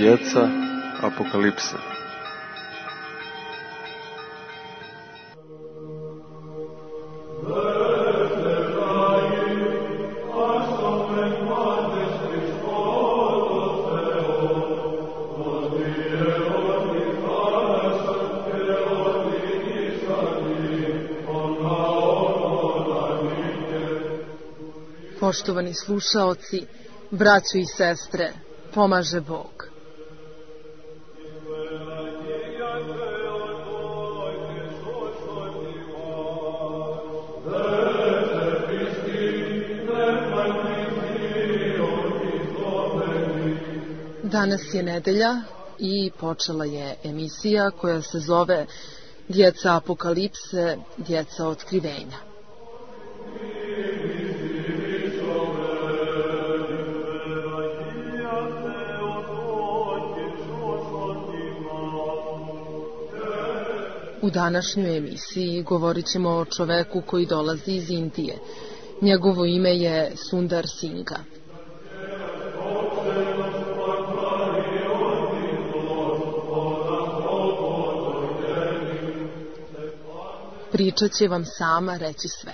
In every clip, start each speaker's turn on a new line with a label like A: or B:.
A: djeca apokalipse.
B: Poštovani slušaoci, braćo i sestre, pomaže Bog. Danas je nedelja i počela je emisija koja se zove Djeca apokalipse, djeca otkrivenja. U današnjoj emisiji govorit ćemo o čoveku koji dolazi iz Indije. Njegovo ime je Sundar Singha. Priča će vam sama reći sve.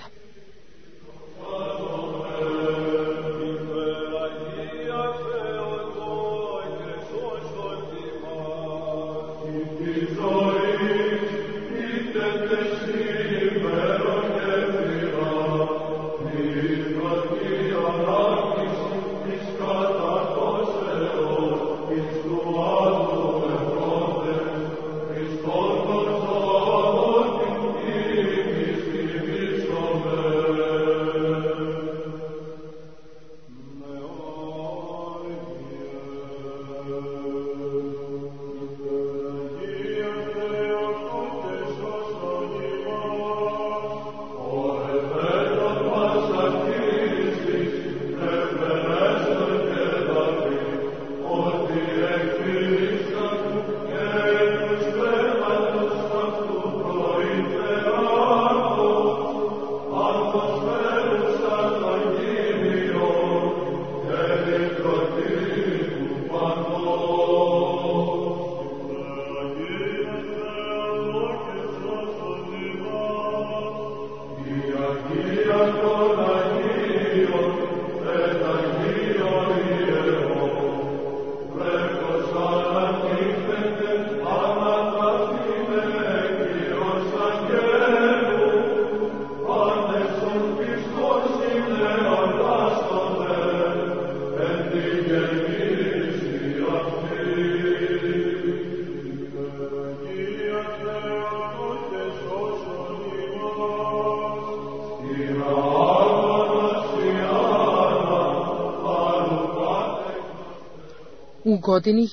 B: U godini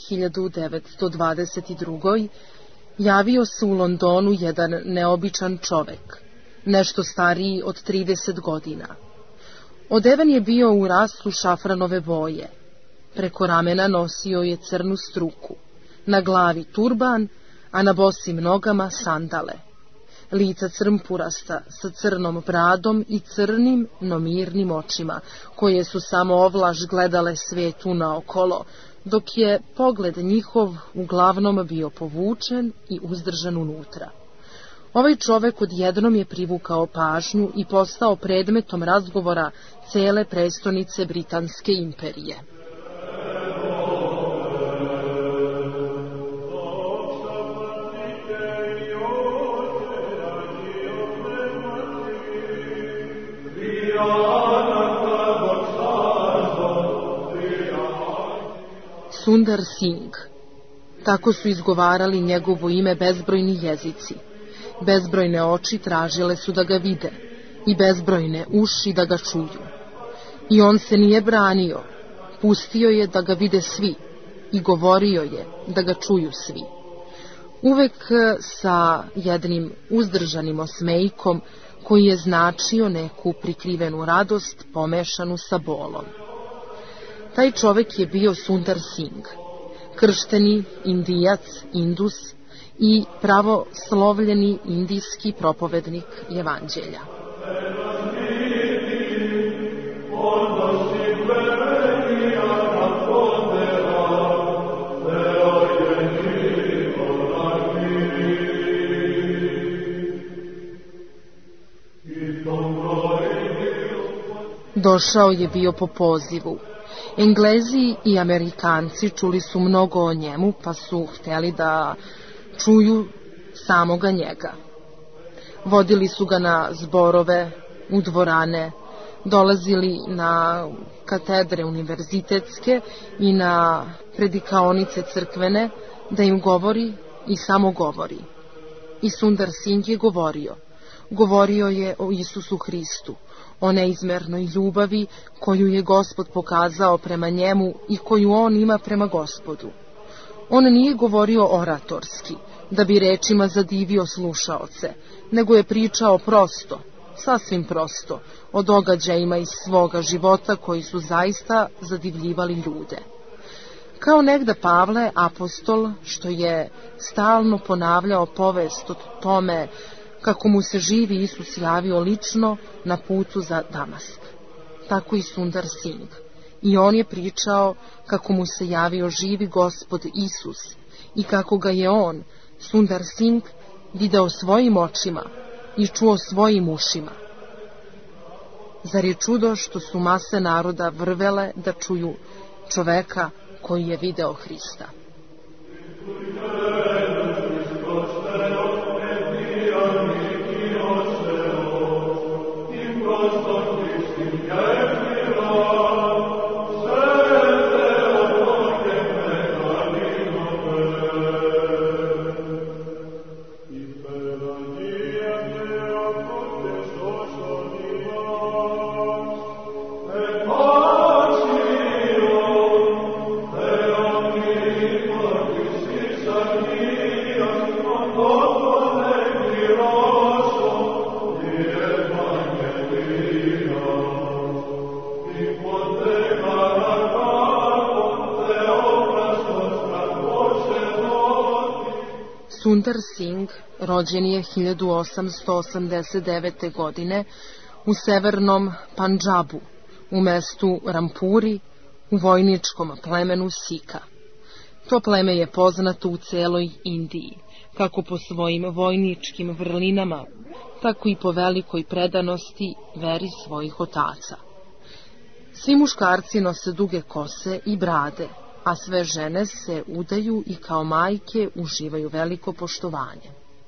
B: 1922. javio se u Londonu jedan neobičan čovek, nešto stariji od 30 godina. Odeven je bio u rastu šafranove boje. Preko ramena nosio je crnu struku, na glavi turban, a na bosim nogama sandale. Lica crmpurasta, sa crnom bradom i crnim, no mirnim očima, koje su samo ovlaž gledale svetu naokolo, dok je pogled njihov uglavnom bio povučen i uzdržan unutra. Ovaj čovek odjednom je privukao pažnju i postao predmetom razgovora cele prestonice Britanske imperije. Sundar Singh. Tako su izgovarali njegovo ime bezbrojni jezici. Bezbrojne oči tražile su da ga vide i bezbrojne uši da ga čuju. I on se nije branio, pustio je da ga vide svi i govorio je da ga čuju svi. Uvek sa jednim uzdržanim osmejkom koji je značio neku prikrivenu radost pomešanu sa bolom. Taj čovek je bio Sundar Singh, kršteni Indijac, Indus i pravoslovljeni indijski propovednik Evanđelja. Došao je bio po pozivu. Englezi i Amerikanci čuli su mnogo o njemu, pa su htjeli da čuju samoga njega. Vodili su ga na zborove, u dvorane, dolazili na katedre univerzitetske i na predikaonice crkvene da im govori i samo govori. I Sundar Singh je govorio. Govorio je o Isusu Hristu, o neizmernoj ljubavi koju je Gospod pokazao prema njemu i koju on ima prema Gospodu. On nije govorio oratorski, da bi rečima zadivio slušaoce, nego je pričao prosto, sasvim prosto, o događajima iz svoga života koji su zaista zadivljivali ljude. Kao negda Pavle, apostol, što je stalno ponavljao povest o tome kako mu se živi Isus javio lično na putu za Damask. Tako i Sundar Singh. I on je pričao kako mu se javio živi Gospod Isus i kako ga je on, Sundar Singh, video svojim očima i čuo svojim ušima. Zar je čudo što su mase naroda vrvele da čuju čoveka koji je video Hrista? Sundar Singh rođen je 1889. godine u severnom Pandžabu, u mestu Rampuri, u vojničkom plemenu Sika. To pleme je poznato u celoj Indiji, kako po svojim vojničkim vrlinama, tako i po velikoj predanosti veri svojih otaca. Svi muškarci nose duge kose i brade, a sve žene se udaju i kao majke uživaju veliko poštovanje.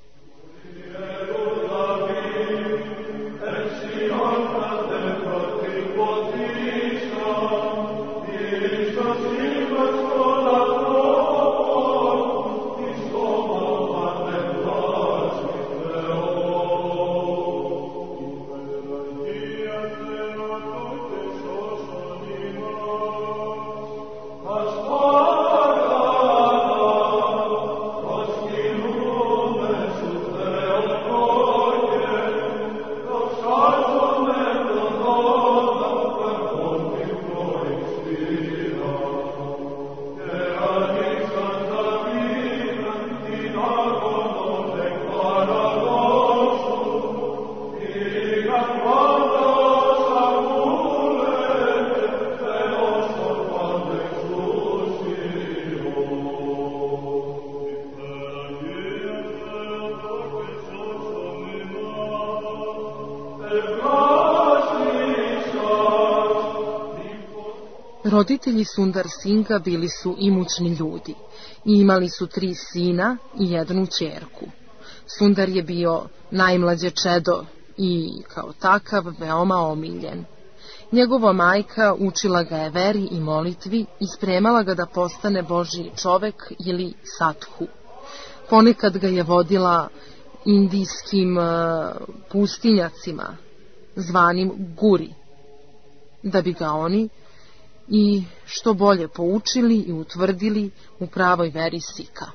B: Roditelji Sundar Singha bili su imućni ljudi i imali su 3 sina i 1 ćerku. Sundar je bio najmlađe čedo i kao takav veoma omiljen. Njegova majka učila ga je veri i molitvi i spremala ga da postane Božji čovek ili sathu. Ponekad ga je vodila indijskim pustinjacima, zvanim guri, da bi ga oni i što bolje poučili i utvrdili u pravoj veri Sika.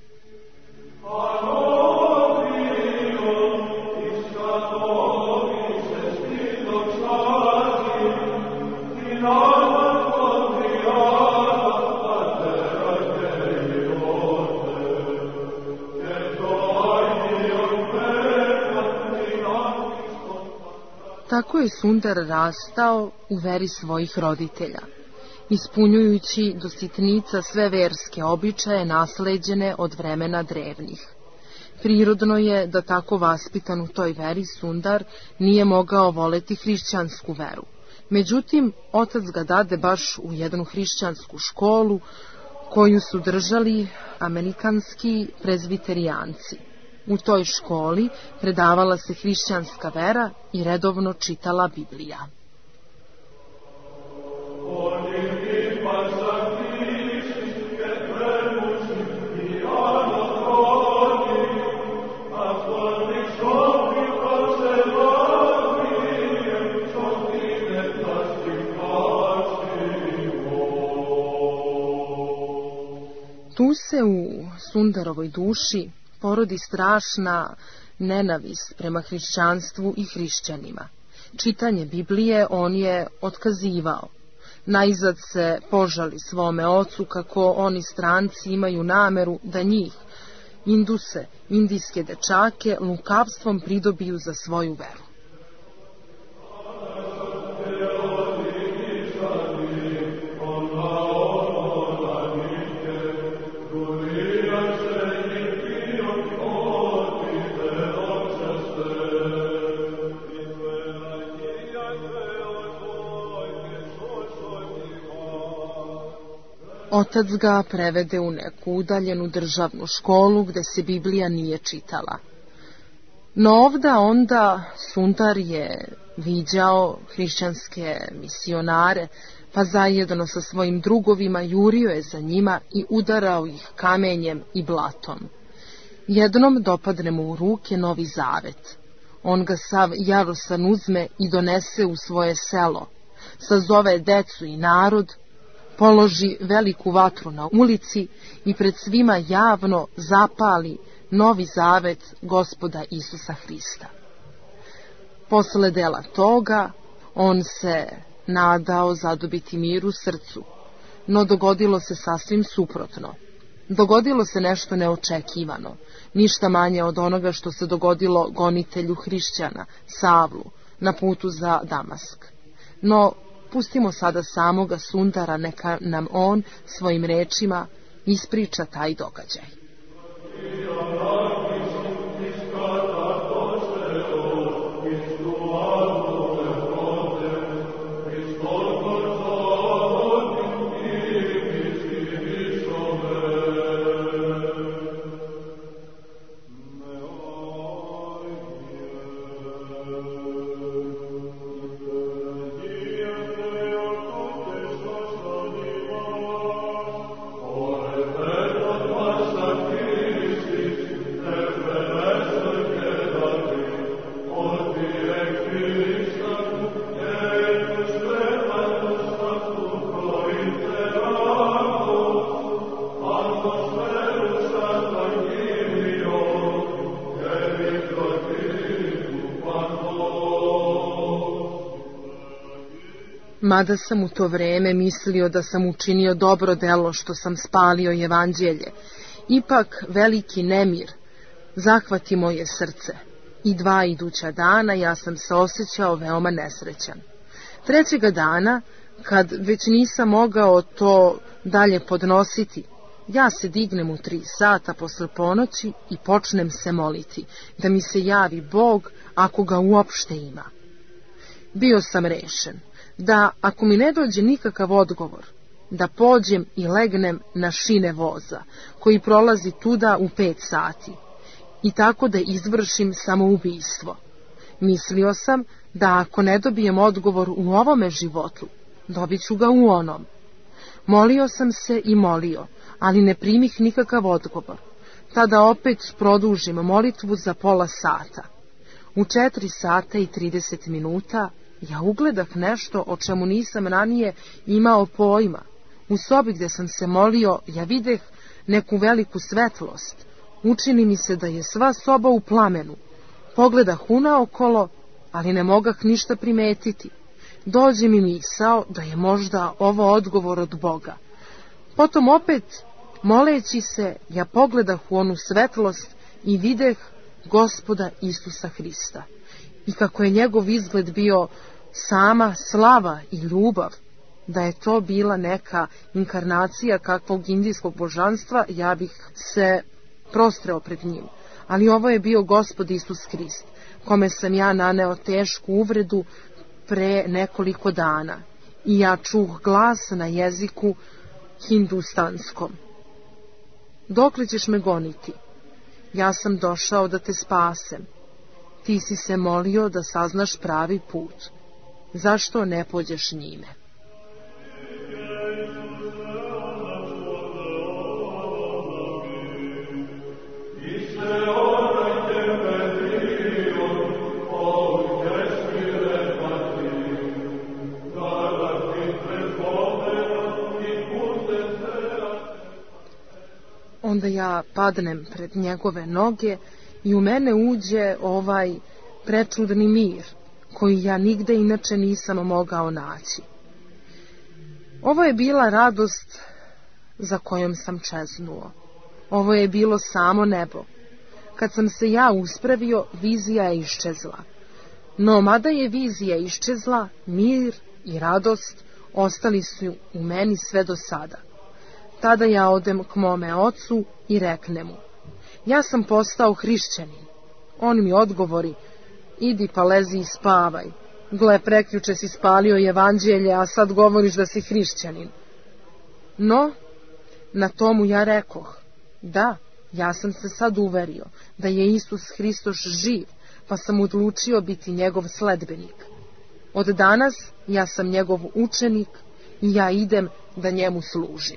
B: Tako je Sundar rastao u veri svojih roditelja, ispunjujući do sitnica sve verske običaje nasleđene od vremena drevnih. Prirodno je da tako vaspitan u toj veri Sundar nije mogao voleti hrišćansku veru, Međutim, otac ga dade baš u jednu hrišćansku školu koju su držali amerikanski prezbiterijanci. U toj školi predavala se hrišćanska vera i redovno čitala Biblija. Tu se u Sundarovoj duši porodi strašna nenavist prema hrišćanstvu i hrišćanima. Čitanje Biblije on je otkazivao. Najzad se požali svome ocu kako oni stranci imaju nameru da njih, Induse, indijske dečake, lukavstvom pridobiju za svoju veru. Otac ga prevede u neku udaljenu državnu školu gde se Biblija nije čitala. No ovda onda Sundar je viđao hrišćanske misionare, pa zajedno sa svojim drugovima jurio je za njima i udarao ih kamenjem i blatom. Jednom dopadne mu u ruke Novi Zavet. On ga sav jarosan uzme i donese u svoje selo, sazove decu i narod, položi veliku vatru na ulici i pred svima javno zapali Novi Zavet Gospoda Isusa Hrista. Posle dela toga on se nadao zadobiti mir u srcu, no dogodilo se sasvim suprotno. Dogodilo se nešto neočekivano, ništa manje od onoga što se dogodilo gonitelju hrišćana, Savlu, na putu za Damask. No, pustimo sada samoga Sundara, neka nam on svojim rečima ispriča taj događaj. Mada sam u to vreme mislio da sam učinio dobro delo što sam spalio evanđelje, ipak veliki nemir zahvati moje srce i 2 iduća dana ja sam se osjećao veoma nesrećan. 3. dana, kad već nisam mogao to dalje podnositi, ja se dignem u 3 sata posle ponoći i počnem se moliti da mi se javi Bog ako ga uopšte ima. Bio sam rešen da ako mi ne dođe nikakav odgovor, da pođem i legnem na šine voza koji prolazi tuda u 5 sati i tako da izvršim samoubistvo. Mislio sam da ako ne dobijem odgovor u ovome životu, dobit ću ga u onom. Molio sam se i molio, ali ne primih nikakav odgovor. Tada opet produžim molitvu za pola sata. U 4 sata i 30 minuta ja ugledah nešto o čemu nisam ranije imao pojma. U sobi gde sam se molio ja videh neku veliku svetlost. Učini mi se da je sva soba u plamenu. Pogledah unaokolo, ali ne mogah ništa primetiti. Dođe mi misao da je možda ovo odgovor od Boga. Potom opet, moleći se, ja pogledah u onu svetlost i videh Gospoda Isusa Hrista. I kako je njegov izgled bio sama slava i ljubav, da je to bila neka inkarnacija kakvog indijskog božanstva, ja bih se prostreo pred njim. Ali ovo je bio Gospod Isus Hrist, kome sam ja naneo tešku uvredu pre nekoliko dana i ja čuh glas na jeziku hindustanskom. Dokle ćeš me goniti? Ja sam došao da te spasem. Ti si se molio da saznaš pravi put. Zašto ne pođeš njime? Onda ja padnem pred njegove noge i u mene uđe ovaj prečudni mir, koji ja nigde inače nisam mogao naći. Ovo je bila radost za kojom sam čeznuo. Ovo je bilo samo nebo. Kad sam se ja uspravio, vizija je iščezla. No, mada je vizija iščezla, mir i radost ostali su u meni sve do sada. Tada ja odem k mome ocu i rekne mu: ja sam postao hrišćanin. On mi odgovori: idi pa lezi i spavaj. Gle, prekjuče si spalio evanđelje, a sad govoriš da si hrišćanin. No, na tomu ja rekoh: da, ja sam se sad uverio da je Isus Hristos živ, pa sam odlučio biti njegov sledbenik. Od danas ja sam njegov učenik i ja idem da njemu služim.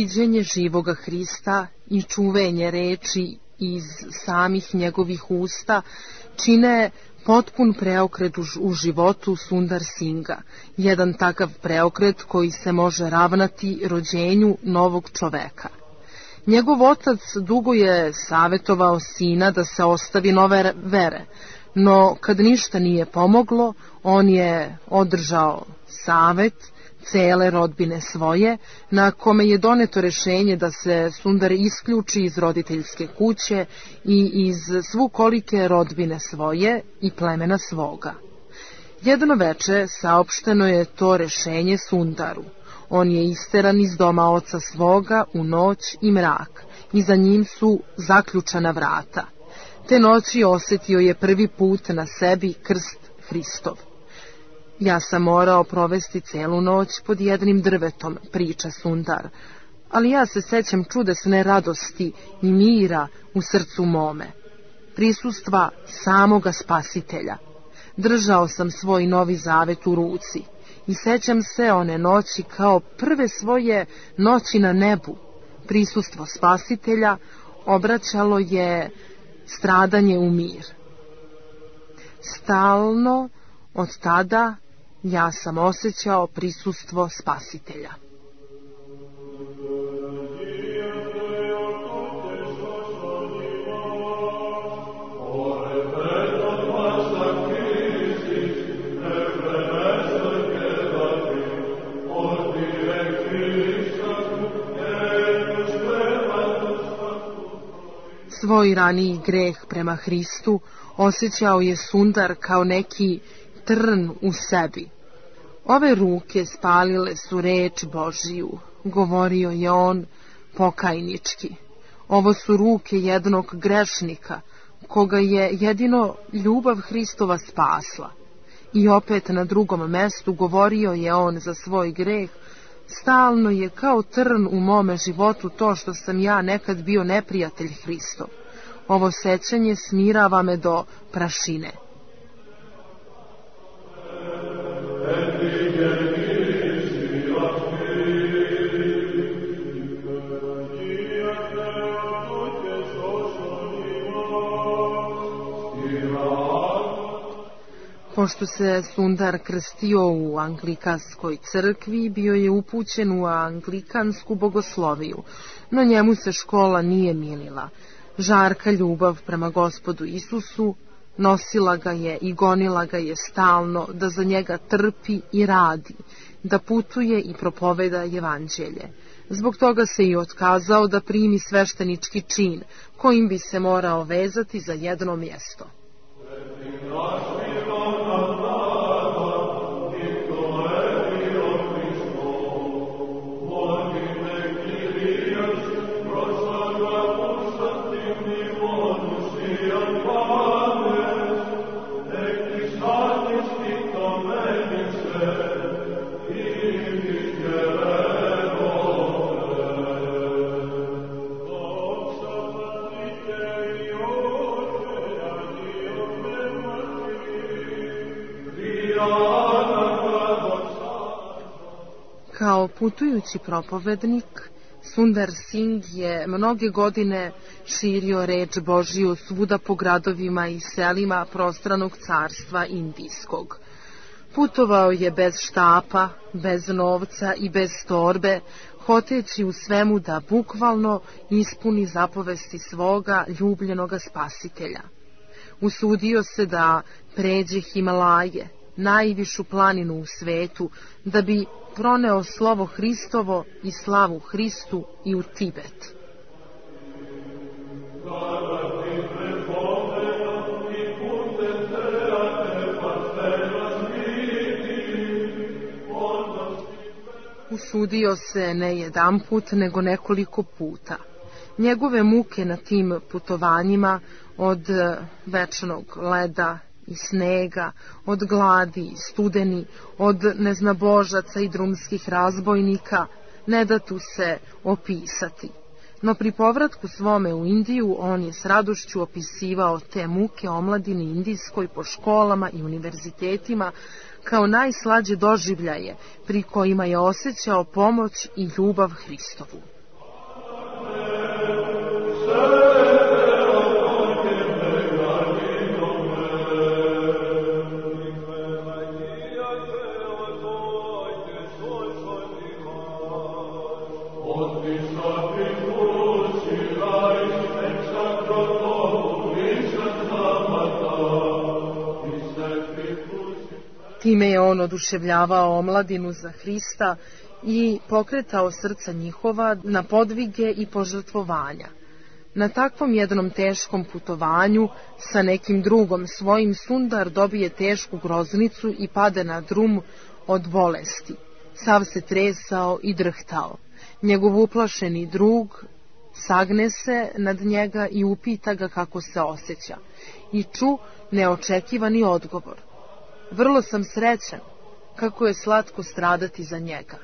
B: viđenje živoga Hrista i čuvenje reči iz samih njegovih usta čine potpun preokret u životu Sundar Singha, jedan takav preokret koji se može ravnati rođenju novog čoveka. Njegov otac dugo je savjetovao sina da se ostavi nove vere, no kad ništa nije pomoglo, on je održao savet cele rodbine svoje, na kome je doneto rešenje da se Sundar isključi iz roditeljske kuće i iz svukolike rodbine svoje i plemena svoga. Jedno veče saopšteno je to rešenje Sundaru. On je isteran iz doma oca svoga u noć i mrak, i za njim su zaključana vrata. Te noći osjetio je prvi put na sebi krst Hristov. Ja sam morao provesti celu noć pod jednim drvetom, priča Sundar, ali ja se sećam čudesne radosti i mira u srcu mome, prisustva samoga Spasitelja. Držao sam svoj Novi Zavet u ruci i sećam se one noći kao prve svoje noći na nebu. Prisustvo Spasitelja obraćalo je stradanje u mir. Stalno od tada ja sam osjećao prisustvo Spasitelja. Svoj raniji greh prema Hristu osjećao je Sundar kao neki trn u sebi. Ove ruke spalile su reč Božiju, govorio je on pokajnički. Ovo su ruke jednog grešnika, koga je jedino ljubav Hristova spasla. I opet na drugom mestu govorio je on za svoj greh: stalno je kao trn u mome životu to što sam ja nekad bio neprijatelj Hristov. Ovo sećanje smirava me do prašine. Pošto se Sundar krstio u anglikanskoj crkvi, bio je upućen u anglikansku bogosloviju, no njemu se škola nije milila. Žarka ljubav prema Gospodu Isusu nosila ga je i gonila ga je stalno da za njega trpi i radi, da putuje i propoveda evanđelje. Zbog toga se i otkazao da primi sveštenički čin, kojim bi se morao vezati za jedno mjesto. Kao putujući propovednik, Sundar Singh je mnoge godine širio reč Božiju svuda po gradovima i selima prostranog carstva indijskog. Putovao je bez štapa, bez novca i bez torbe, hoteći u svemu da bukvalno ispuni zapovesti svoga ljubljenoga Spasitelja. Usudio se da pređe Himalaje, najvišu planinu u svetu, da bi proneo slovo Hristovo i slavu Hristu i u Tibet. Usudio se ne jedanput, nego nekoliko puta. Njegove muke na tim putovanjima, od večnog leda i snega, od gladi i studeni, od neznabožaca i drumskih razbojnika, ne datu se opisati. No pri povratku svome u Indiju on je s radošću opisivao te muke omladini indijskoj po školama i univerzitetima kao najslađe doživljaje pri kojima je osjećao pomoć i ljubav Hristovu. Time je on oduševljavao omladinu za Hrista i pokretao srca njihova na podvige i požrtvovanja. Na takvom jednom teškom putovanju sa nekim drugom svojim Sundar dobije tešku groznicu i pade na drum od bolesti. Sav se tresao i drhtao. Njegov uplašeni drug sagne se nad njega i upita ga kako se osjeća. I ču neočekivani odgovor: vrlo sam srećan, kako je slatko stradati za njega.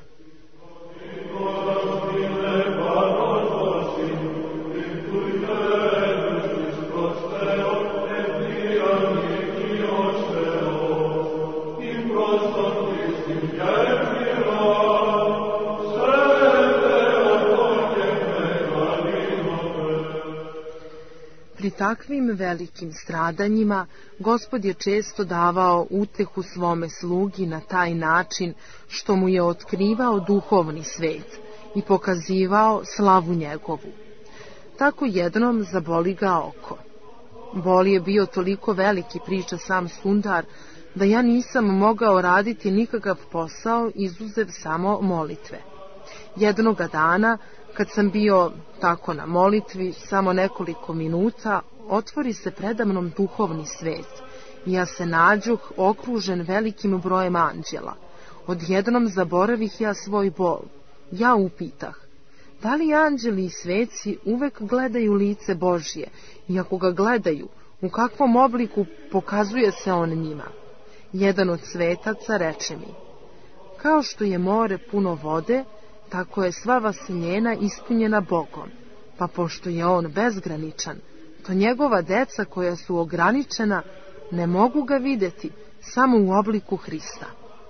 B: Pri takvim velikim stradanjima Gospod je često davao utehu svome slugi na taj način što mu je otkrivao duhovni svet i pokazivao slavu njegovu. Tako jednom zaboli ga oko. Bol je bio toliko veliki, priča sam Sundar, da ja nisam mogao raditi nikakav posao izuzev samo molitve. Jednoga dana, kad sam bio tako na molitvi, samo nekoliko minuta, otvori se predamnom duhovni svet i ja se nađuh okružen velikim brojem anđela. Odjednom zaboravih ja svoj bol. Ja upitah: da li anđeli i sveci uvek gledaju lice Božje i ako ga gledaju, u kakvom obliku pokazuje se on njima? Jedan od svetaca reče mi: kao što je more puno vode, tako je sva vaseljena ispunjena Bogom, pa pošto je on bezgraničan, to njegova deca koja su ograničena ne mogu ga vidjeti samo u obliku Hrista.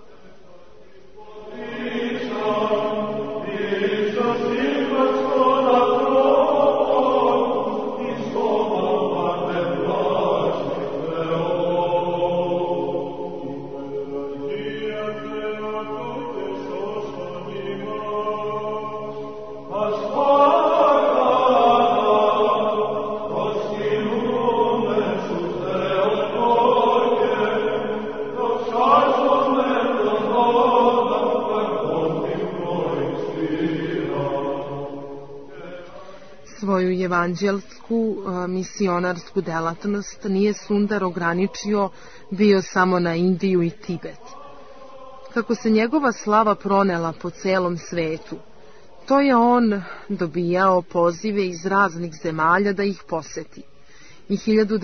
B: Svoju evanđelsku misionarsku delatnost nije Sundar ograničio bio samo na Indiju i Tibet. Kako se njegova slava pronela po celom svetu, to je on dobijao pozive iz raznih zemalja da ih poseti. I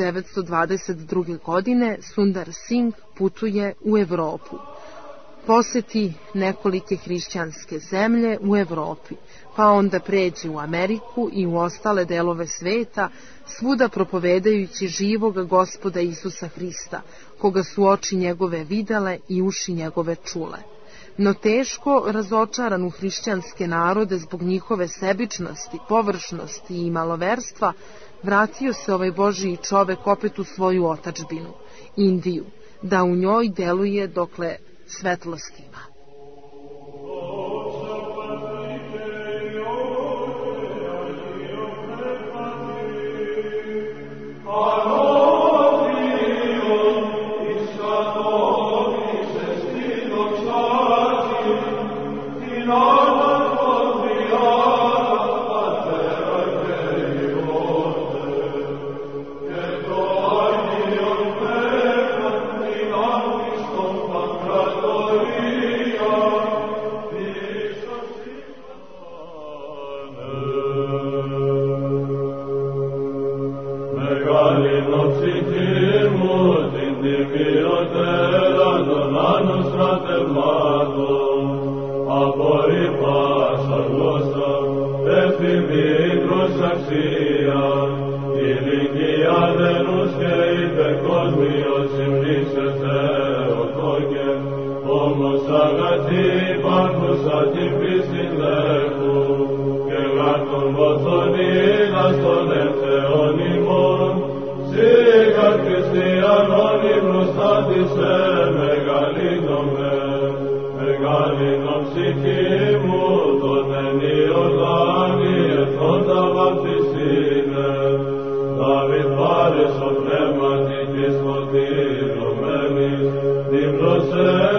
B: 1922. godine Sundar Singh putuje u Evropu. Poseti nekolike hrišćanske zemlje u Evropi, pa onda pređe u Ameriku i u ostale delove sveta, svuda propovedajući živoga Gospoda Isusa Hrista, koga su oči njegove videle i uši njegove čule. No teško razočaran u hrišćanske narode zbog njihove sebičnosti, površnosti i maloverstva, vratio se ovaj Božiji čovek opet u svoju otadžbinu, Indiju, da u njoj deluje dokle svetlost ima.
C: David,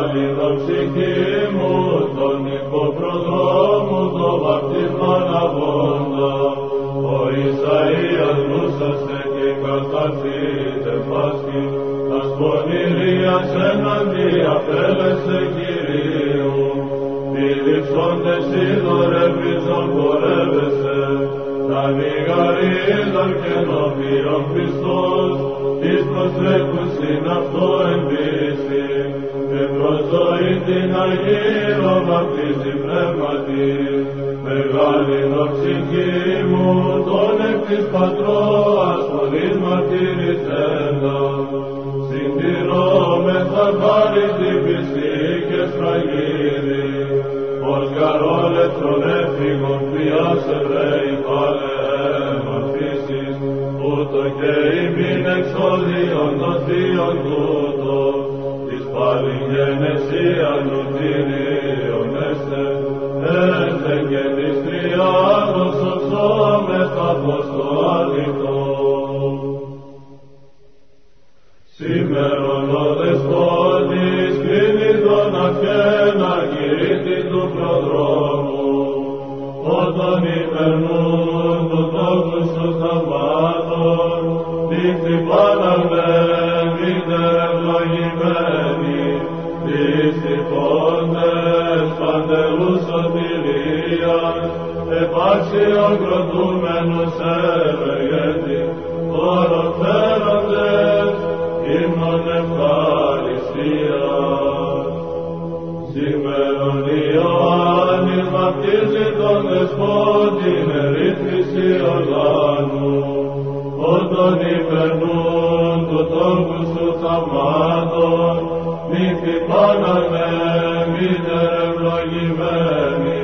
C: Μεγαλύτερο ψυχή μου, τον υποπροδρόμου, το βαπτισμό αναβόντα. Ο Ισαΐας νούσασε και καθαρθείτε πάσχη, τας πονηρίας εναντία φέλεσε Κυρίου. Φιλιψόντες είδωρευίζον πορεύεσαι, τα λιγαρίδων και νοβίων Χριστός, εις προστρέχουσιν αυτό εμπίστη, και προς ζωή την Αγίρο βαπτίζει πνεύματι. Μεγάλην ο ψυχή μου, τον εκ της Πατρός, χωρίς μαρτυρηθέντα. Συντηρώμεθα χάρις την πιστή και σφραγίδι, ως καρόλεπτρον έφυγον ποιάς Εβραίοι παλαιέμα φύσης, ούτω και ημίν εξώδιον των θείων τούτο, της πάλιν γενεσίαν νουτήριον έστε, έντε και της τριάδος σωσόμεθα πως το αληθό. Σήμερον ο Δεσπότης κρίνει τον αυχένα κηρύττης του προδρόμου, όταν υπερνούν του τόπου σου θαυμάτων, δείχνει πάναμε μήτερ ευλογημένοι, δυστυχόντες παντελούς σωτηρίας, επάξιον κροτούμενους ευεργέτη, χωροφέροντες, ύμνον ευχαριστίας. Σήμερον Ιωάννης βαπτίζει τον Δεσπότην ερήφθηση Ιορδάνου, όταν υπερνούν του τόπου σου θαυμάτων, νύχτη πάναμε μήτερ ευλογημένοι,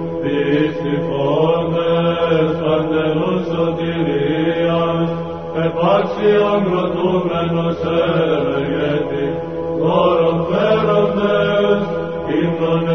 C: δυστυχόντες παντελούς σωτηρίας, επάξιον κροτούμενος ευεργέτη, χώρον φέροντες, ύμνον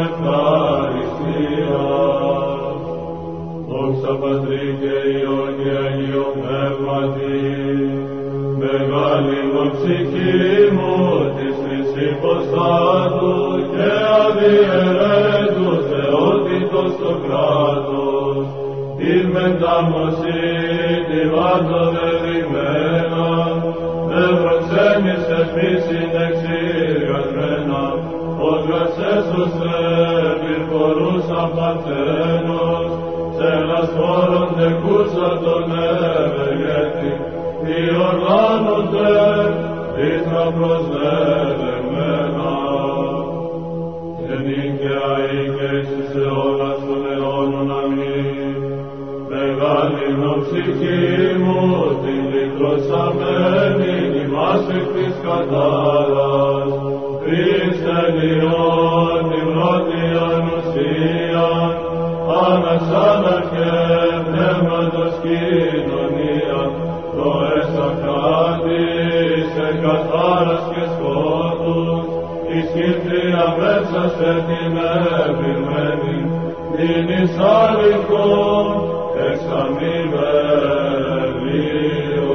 C: ευχαριστίας. Δόξα Πατρί και Υιό και Αγίο Πνεύματι, μεγάλην ο ψυχή μου, της τρεις υποστάτου και αδιαιρέτου θεότητος το κράτος, την μετάμωση τη βάζω δεδειμένα, δε προξένησες μη συνεξηριασμένα, ως γασέσουσε πυρπορούσαν παρθένος, σε λασφόρον τεκούσα τον ευεργέτη, διοργάνονται δίθρα προσδεδεμένα. Και νίκαια ή και εις αιώνας των αιώνων αμήν. Μεγάλην ο ψυχή μου, την λυτρωσαμένη, ημάς εκ της κατάρας, Χριστέ Υιόν, την πρώτιαν ουσίαν, αναξάναρχε πνεύματος κοινωνία, το εσακράτης, εκαθάρας και σκότους, εις κύτρια μέσα την επιμένη, την εις άλικον εξαμοιβελίω.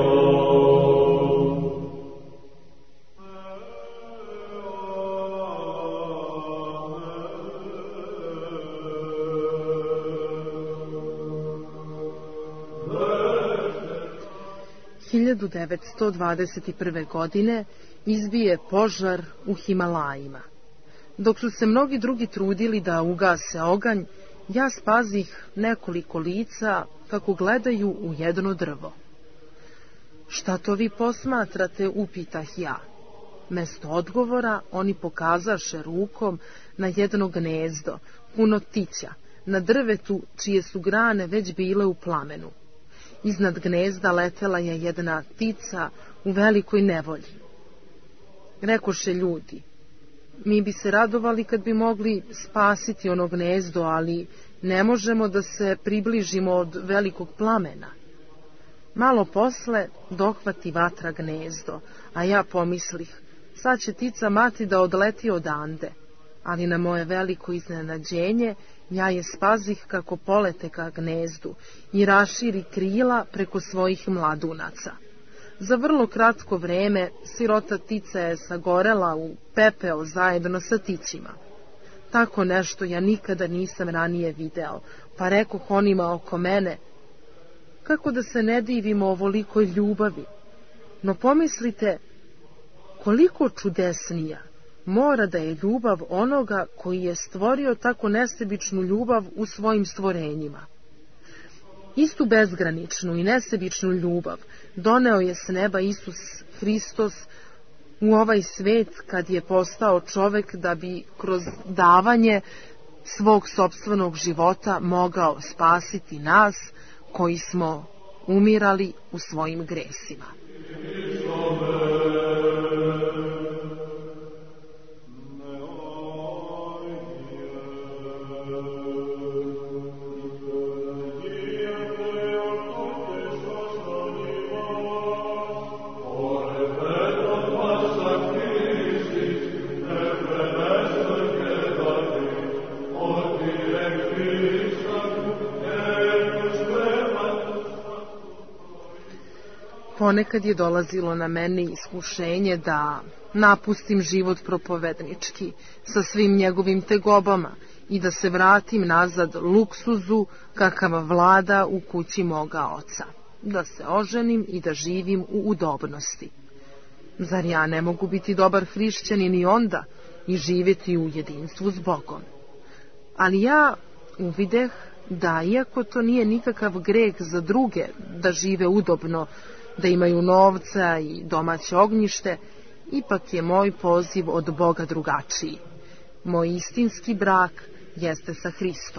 B: ...1921. godine izbije požar u Himalajima. Dok su se mnogi drugi trudili da ugase oganj, ja spazih nekoliko lica kako gledaju u jedno drvo. Šta to vi posmatrate, upitah ja. Mesto odgovora oni pokazaše rukom na jedno gnezdo, puno ptića, na drvetu čije su grane već bile u plamenu. Iznad gnezda letela je jedna ptica u velikoj nevolji. Rekoše ljudi, mi bi se radovali kad bi mogli spasiti ono gnezdo, ali ne možemo da se približimo od velikog plamena. Malo posle dohvati vatra gnezdo, a ja pomislih, sad će ptica mati da odleti odande, ali na moje veliko iznenađenje ja je spazih kako polete ka gnezdu i raširi krila preko svojih mladunaca. Za vrlo kratko vreme sirota Tica je sagorela u pepeo zajedno sa Tićima. Tako nešto ja nikada nisam ranije video, pa rekoh onima oko mene, kako da se ne divimo ovolikoj ljubavi. No pomislite, koliko čudesnija mora da je ljubav onoga koji je stvorio tako nesebičnu ljubav u svojim stvorenjima. Istu bezgraničnu i nesebičnu ljubav doneo je s neba Isus Hristos u ovaj svet kad je postao čovek da bi kroz davanje svog sopstvenog života mogao spasiti nas koji smo umirali u svojim gresima. Ponekad je dolazilo na mene iskušenje da napustim život propovednički sa svim njegovim tegobama i da se vratim nazad luksuzu kakav vlada u kući moga oca, da se oženim i da živim u udobnosti. Zar ja ne mogu biti dobar hrišćanin i onda i živjeti u jedinstvu s Bogom? Ali ja uvideh da, iako to nije nikakav greh za druge da žive udobno, da imaju novca i domaće ognjište, ipak je moj poziv od Boga drugačiji. Moj istinski brak jeste sa Hristom.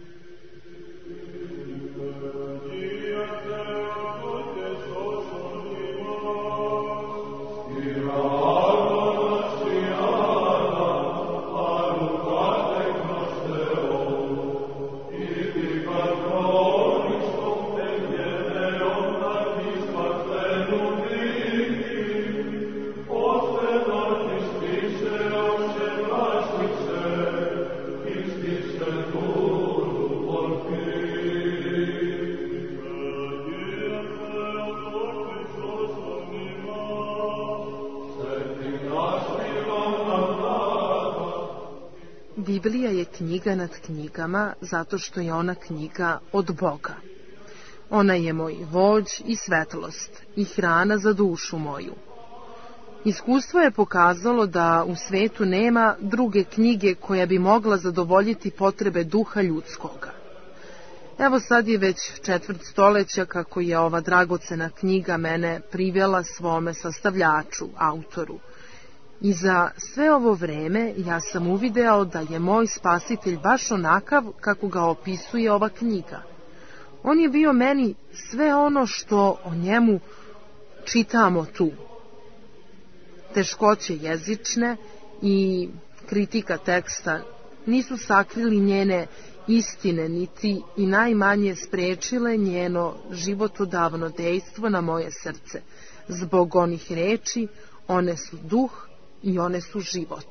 B: Biblija je knjiga nad knjigama zato što je ona knjiga od Boga. Ona je moj vođ i svetlost i hrana za dušu moju. Iskustvo je pokazalo da u svetu nema druge knjige koja bi mogla zadovoljiti potrebe duha ljudskoga. Evo sad je već 1/4 stoljeća kako je ova dragocena knjiga mene privela svome sastavljaču, autoru. I za sve ovo vreme ja sam uvideo da je moj spasitelj baš onakav kako ga opisuje ova knjiga. On je bio meni sve ono što o njemu čitamo tu. Teškoće jezične i kritika teksta nisu sakrili njene istine, niti i najmanje sprečile njeno životodavno dejstvo na moje srce. Zbog onih reči, one su duh i one su život.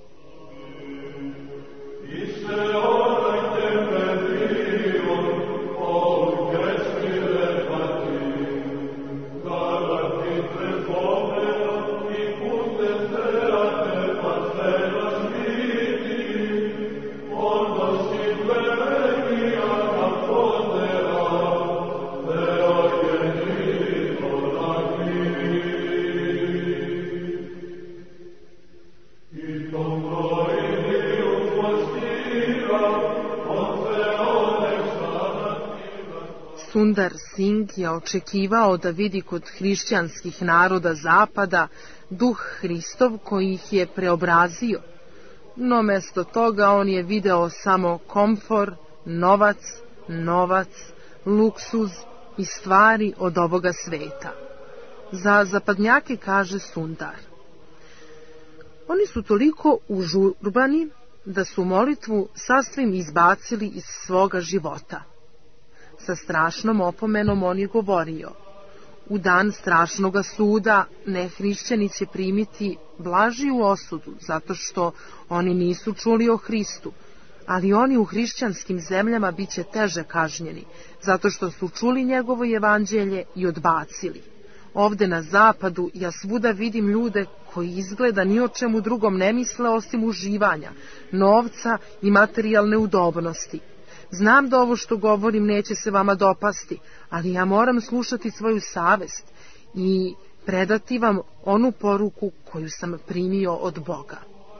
B: Sundar Singh je očekivao da vidi kod hrišćanskih naroda zapada duh Hristov koji ih je preobrazio, no mjesto toga on je video samo komfor, novac, luksuz i stvari od ovoga sveta. Za zapadnjake kaže Sundar: oni su toliko užurbani da su molitvu sasvim izbacili iz svoga života. Sa strašnom opomenom on je govorio: u dan strašnoga suda nehrišćani će primiti blažiju osudu, zato što oni nisu čuli o Hristu, ali oni u hrišćanskim zemljama bit će teže kažnjeni, zato što su čuli njegovo evanđelje i odbacili. Ovde na zapadu ja svuda vidim ljude koji izgleda ni o čemu drugom ne misle osim uživanja, novca i materijalne udobnosti. Znam da ovo što govorim neće se vama dopasti, ali ja moram slušati svoju savest i predati vam onu poruku koju sam primio od Boga.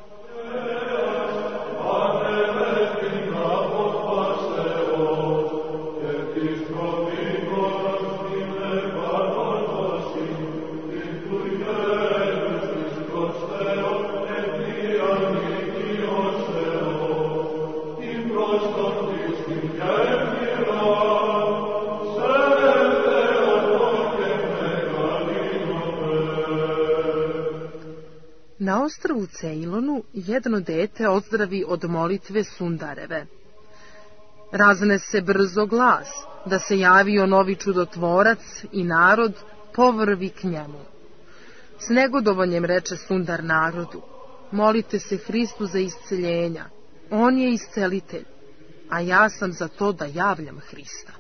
B: Na ostrvu Ceylonu jedno dete odzdravi od molitve Sundareve. Raznese brzo glas da se javio novi čudotvorac i narod povrvi k njemu. S negodovanjem reče Sundar narodu: molite se Hristu za isceljenja, on je iscelitelj, a ja sam za to da javljam Hrista.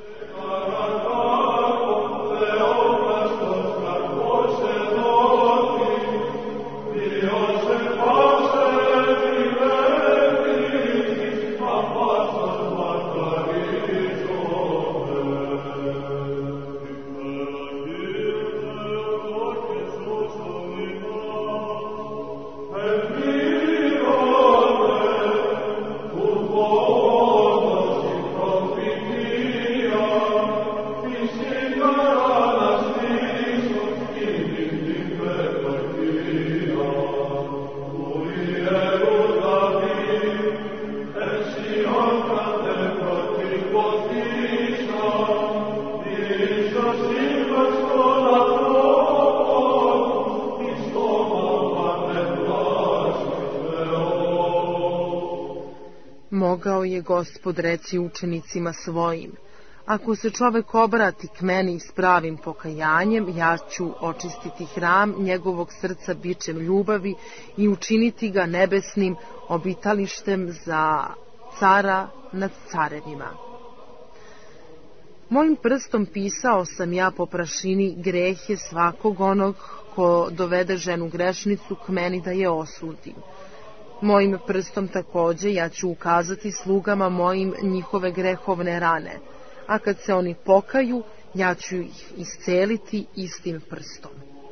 B: Mogao je Gospod reći učenicima svojim: ako se čovek obrati k meni s pravim pokajanjem, ja ću očistiti hram njegovog srca bičem ljubavi i učiniti ga nebesnim obitalištem za cara nad carevima. Mojim prstom pisao sam ja po prašini grehe svakog onog ko dovede ženu grešnicu k meni da je osudim. Mojim prstom takođe ja ću ukazati slugama mojim njihove grehovne rane, a kad se oni pokaju, ja ću ih isceliti istim prstom.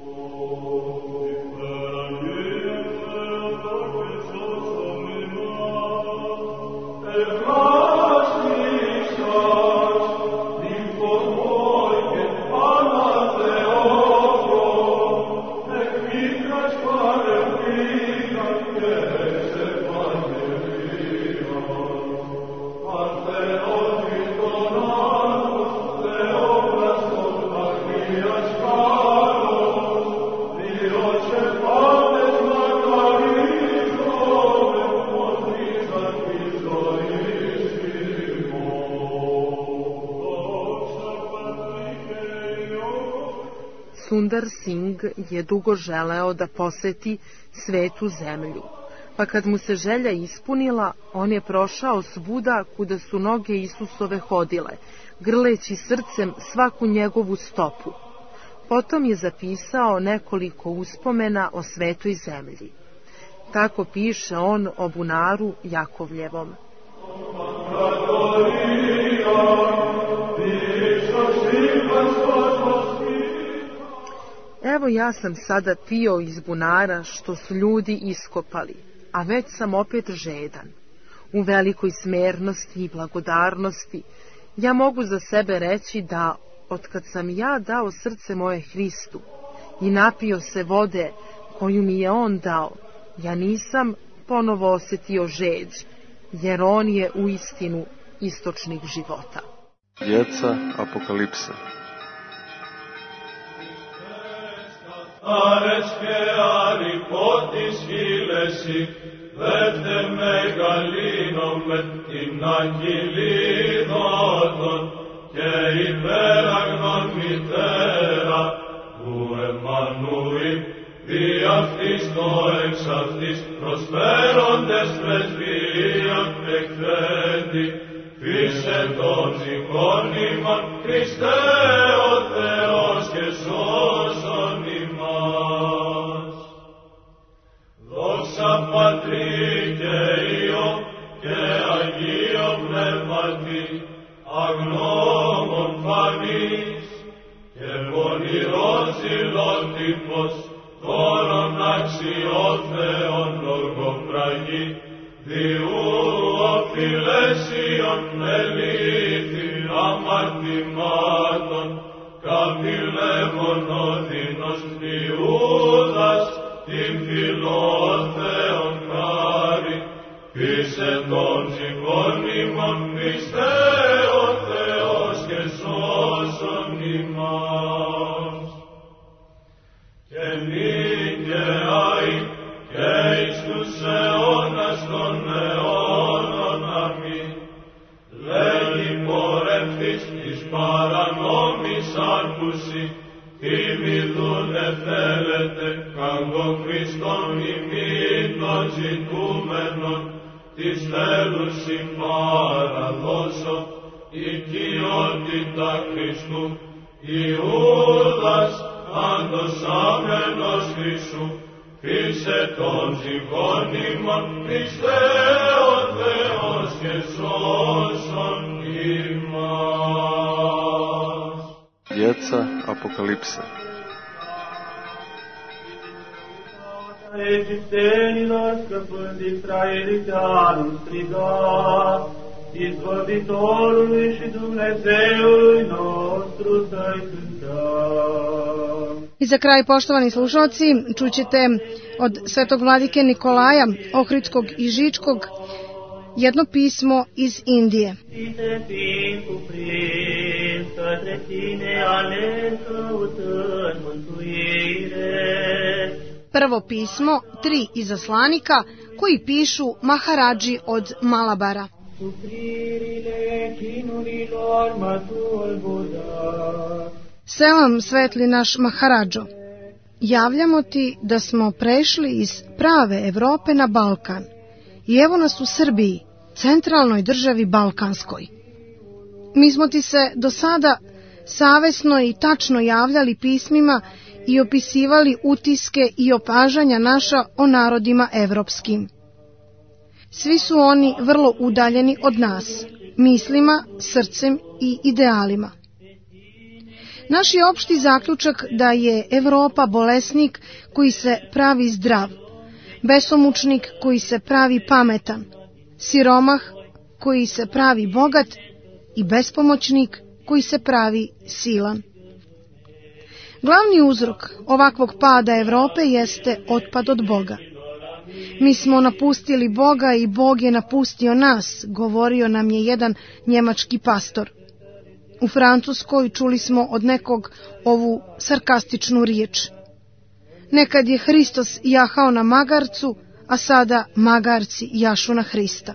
B: Sundar Singh je dugo želeo da poseti svetu zemlju, pa kad mu se želja ispunila, on je prošao svuda kuda su noge Isusove hodile, grleći srcem svaku njegovu stopu. Potom je zapisao nekoliko uspomena o svetoj zemlji. Tako piše on o bunaru Jakovljevom. Evo ja sam sada pio iz bunara što su ljudi iskopali, a već sam opet žedan. U velikoj smernosti i blagodarnosti ja mogu za sebe reći da otkad sam ja dao srce moje Hristu i napio se vode koju mi je on dao, ja nisam ponovo osjetio žeđ, jer on je uistinu istočnik života.
A: Djeca Apokalipse.
C: Arečke aripotis hilesi, vete megalinom την αγγελίδωτον και υπέραγνον μητέρα του Εμμανουήλ δι' αυτής το εξ αυτής προσφέροντες πρεσβείαν εκθέντη φύσε τον ζυγόνιμον Χριστέ ο Θεός και σώμα. Φιλέσιον ελήθη αμαρτημάτων, καπηλεύων οδυνός Ιούδας, την φιλόθεον χάρη, πείσε τον συγχώνιμον πιστέ ο Θεός και σώσον ημάς. Και νίκαιαι και εις τους αιώνας των αιώνων, αμήν. Λέγει πορευτής της παρανόμης άκουση, ημιδούν εθέλετε, καγώ Χριστόν ημίν των ζητούμενων, της θέλουσι παραδώσω, οικειότητα Χριστού, Ιούδας, αντοσάμενος Χριστού, πείσε τον ζυγόνιμον, πιστέ ο Θεός και σώσον ημάς.
A: Djeca Apokalipse.
D: Egiptenilor scăpând israeliteanul striga, Izbăvitorului și Dumnezeului nostru să-i cântăm.
E: I za kraj, poštovani slušalci, čućete od svetog vladike Nikolaja Ohridskog i Žičkog jedno pismo iz Indije.
D: Te fi cuprins, către tine alerg căutând mântuire.
E: Prvo pismo 3 izaslanika koji pišu Maharadži od Malabara.
D: Supririle chinurilor mă tulbură.
E: Selam, svetli naš Maharadžo. Javljamo ti da smo prešli iz prave Evrope na Balkan. I evo nas u Srbiji, centralnoj državi balkanskoj. Mi smo ti se do sada savesno i tačno javljali pismima i opisivali utiske i opažanja naša o narodima evropskim. Svi su oni vrlo udaljeni od nas, mislima, srcem i idealima. Naš je opšti zaključak da je Evropa bolesnik koji se pravi zdrav, besomučnik koji se pravi pametan, siromah koji se pravi bogat i bespomoćnik koji se pravi silan. Glavni uzrok ovakvog pada Evrope jeste otpad od Boga. Mi smo napustili Boga i Bog je napustio nas, govorio nam je jedan njemački pastor. U Francuskoj čuli smo od nekog ovu sarkastičnu riječ. Nekad je Hristos jahao na magarcu, a sada magarci jašu na Hrista.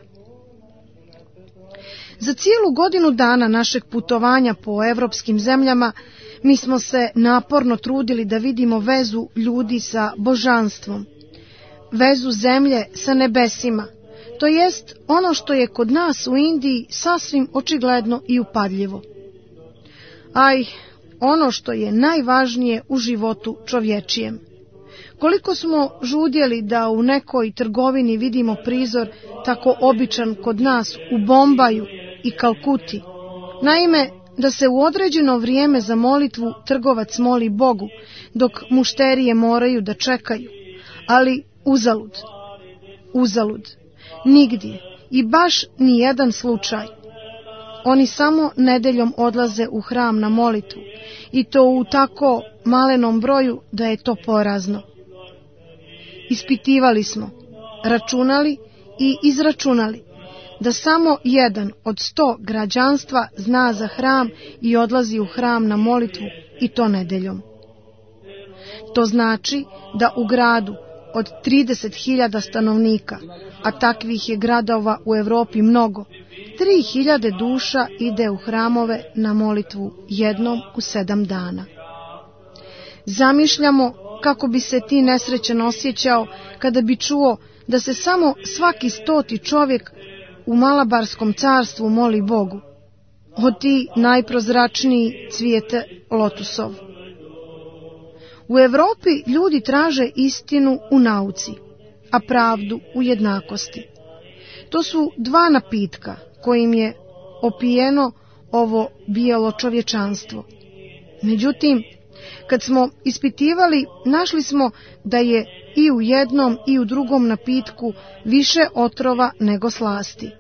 E: Za cijelu godinu dana našeg putovanja po evropskim zemljama mi smo se naporno trudili da vidimo vezu ljudi sa božanstvom, vezu zemlje sa nebesima, to jest ono što je kod nas u Indiji sasvim očigledno i upadljivo. Aj, ono što je najvažnije u životu čovječijem. Koliko smo žudjeli da u nekoj trgovini vidimo prizor tako običan kod nas u Bombaju i Kalkuti. Naime, da se u određeno vrijeme za molitvu trgovac moli Bogu, dok mušterije moraju da čekaju. Ali uzalud, nigdje i baš ni jedan slučaj. Oni samo nedeljom odlaze u hram na molitvu i to u tako malenom broju da je to porazno. Ispitivali smo, računali i izračunali da samo 1 od 100 građanstva zna za hram i odlazi u hram na molitvu i to nedeljom. To znači da u gradu od 30.000 stanovnika, a takvih je gradova u Evropi mnogo, 3.000 duša ide u hramove na molitvu jednom u 7 dana. Zamišljamo kako bi se ti nesrećan osjećao kada bi čuo da se samo svaki 100. čovjek u Malabarskom carstvu moli Bogu. O ti najprozračniji cvijete lotusov. U Evropi ljudi traže istinu u nauci, a pravdu u jednakosti. To su 2 napitka kojim je opijeno ovo bijelo čovječanstvo. Međutim, Kad smo ispitivali, našli smo da je i u jednom i u drugom napitku više otrova nego slasti.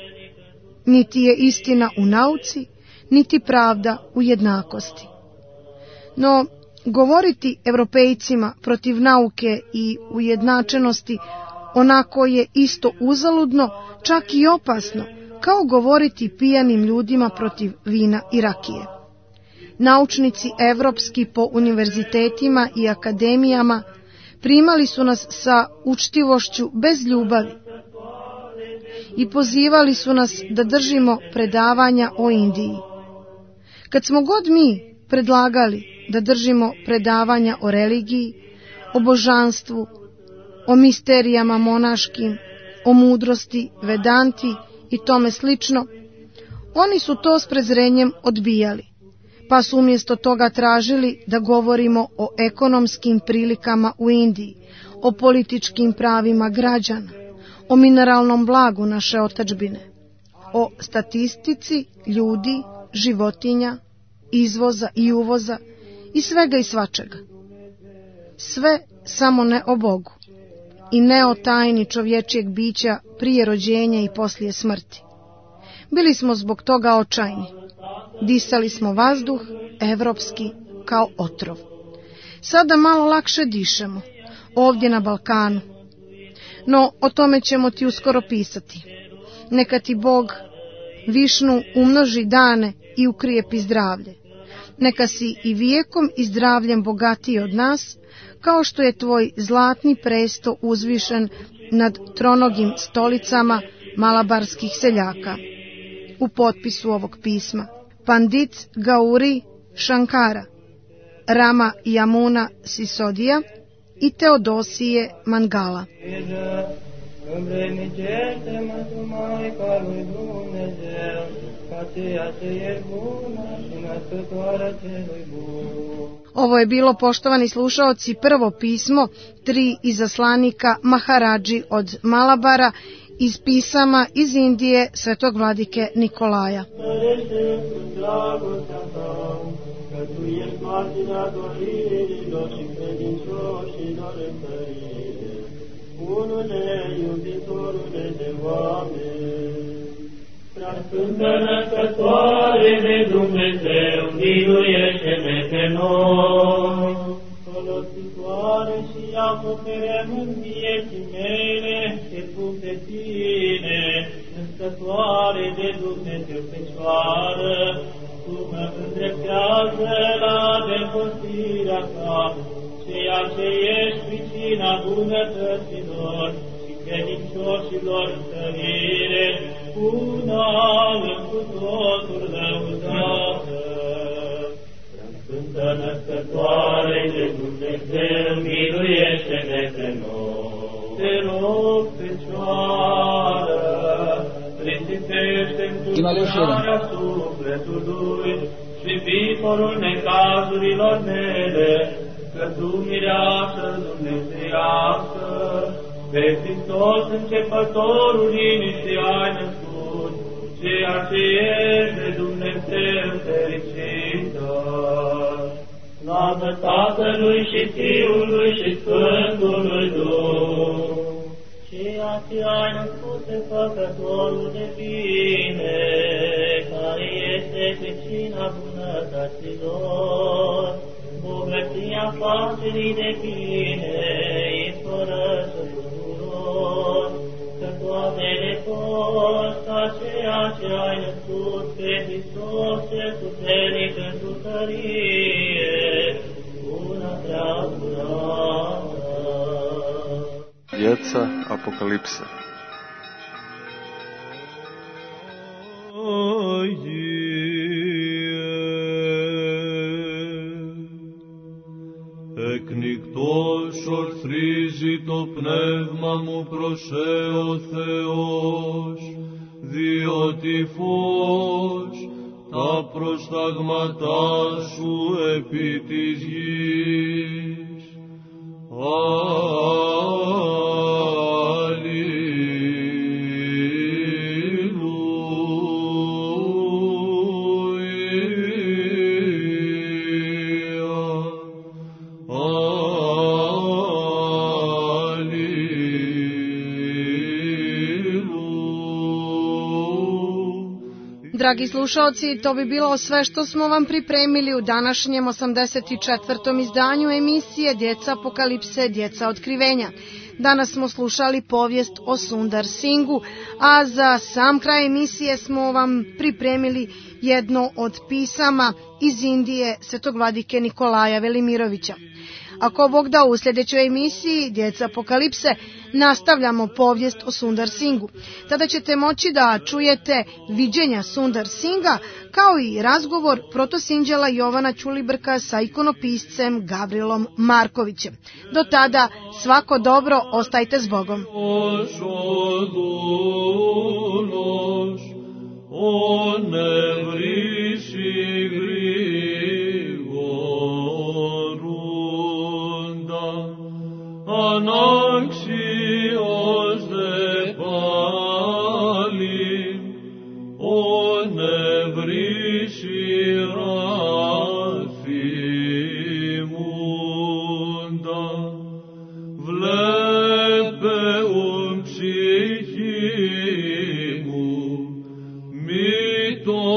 E: Niti je istina u nauci, niti pravda u jednakosti. No, govoriti Evropejcima protiv nauke i ujednačenosti onako je isto uzaludno, čak i opasno, kao govoriti pijanim ljudima protiv vina i rakije. Naučnici evropski po univerzitetima i akademijama primali su nas sa učtivošću bez ljubavi i pozivali su nas da držimo predavanja o Indiji. Kad smo god mi predlagali da držimo predavanja o religiji, o božanstvu, o misterijama monaškim, o mudrosti, vedanti i tome slično, oni su to s prezrenjem odbijali, pa su umjesto toga tražili da govorimo o ekonomskim prilikama u Indiji, o političkim pravima građana, o mineralnom blagu naše otadžbine, o statistici ljudi, životinja, izvoza i uvoza i svega i svačega. Sve samo ne o Bogu i ne o tajni čovječijeg bića prije rođenja i poslije smrti. Bili smo zbog toga očajni. Disali smo vazduh, evropski, kao otrov. Sada malo lakše dišemo, ovdje na Balkanu. No, o tome ćemo ti uskoro pisati. Neka ti Bog, Višnu, umnoži dane i ukrijepi zdravlje. Neka si i vijekom i zdravljem bogatiji od nas, kao što je tvoj zlatni presto uzvišen nad tronogim stolicama malabarskih seljaka. U potpisu ovog pisma Pandit Gauri Shankara, Rama Yamuna Sisodija i Teodosije Mangala.
D: Îmbrănicește-mă tu, Maica lui Dumnezeu, ca ceea ce e bună și născătoarea celui bun.
E: Ovo je bilo, poštovani slušaoci, prvo pismo 3 izaslanika Maharadži od Malabara iz pisama iz Indije svetog vladike Nikolaja.
D: Stărește cu dragostea ta, că tu ești marginea doririlor și credincioșilor întărire, unule iubitorule de oameni. Preasfântă Născătoare de Dumnezeu, miluiește-ne pe noi. Folositoare și acoperământ vieții mele, te pun pe tine, Născătoare de Dumnezeu Fecioară, tu mă îndreptează la depostirea ta, ceea ce ești pricina bunătăților și credincioșilor întărire, una cu totul lăudată. Sfântă Născătoare de Dumnezeu, miluiește-ne pe noi. Te rog, Fecioară, risipește-mi tulburarea sufletului și viporul necazurilor mele, că tu, mireasă dumnezeiască, pe Hristos începătorul liniștii ai născut, ceea ce ești de Dumnezeu fericită. Slavă Tatălui și Fiului și Sfântului Duh, ceea ce ai născut pe Făcătorul de bine, care este pricina bunătăților, bogăția facerii de bine, izvorășă tuturor, că toate le poți, ca ceea ce ai născut pe Hristos cel puternic într-o tărie, una prea curată.
A: Djeca Apokalipse.
C: Εκνικτός ορθρίζει το πνεύμα μου προσέ ο Θεός, διότι φως τα προστάγματά σου επί της γης. Αλληλούια.
E: Dragi slušaoci, to bi bilo sve što smo vam pripremili u današnjem 84. izdanju emisije Djeca apokalipse, djeca otkrivenja. Danas smo slušali povijest o Sundar Singhu, a za sam kraj emisije smo vam pripremili jedno od pisama iz Indije svetog vladike Nikolaja Velimirovića. Ako Bog da, u sljedećoj emisiji Djeca apokalipse nastavljamo povijest o Sundar Singhu. Tada ćete moći da čujete viđenja Sundar Singha kao i razgovor protosinđela Jovana Ćulibrka sa ikonopiscem Gavrilom Markovićem. Do tada svako dobro, ostajte s Bogom.
C: Anaxios de palim, o nevrisi rafimunda, vlepe psichimu, mito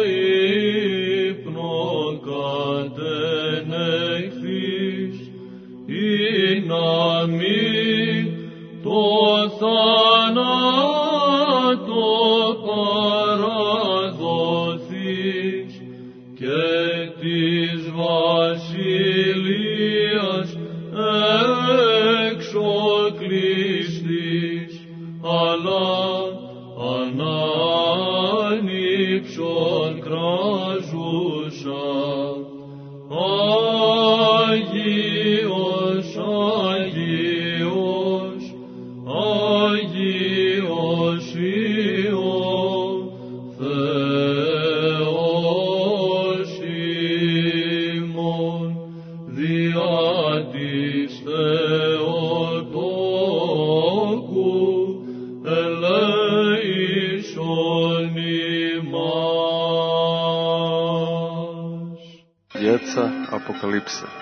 C: ipnocatenexis, inami to thanato paradothis και της βασιλείας εξοκλειστής, αλλά ανάνυψον κράζουσα, Άγιος, Άγιος, Άγιος Υιό, Θεός ημών, διά της Θεοτόκου ελέησον ημάς.
A: Djeca apokalipse.